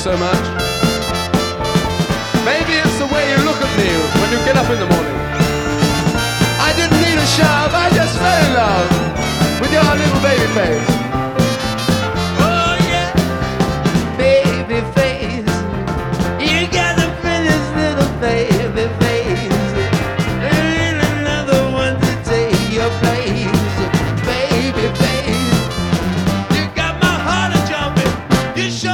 so much. Maybe it's the way you look at me when you get up in the morning.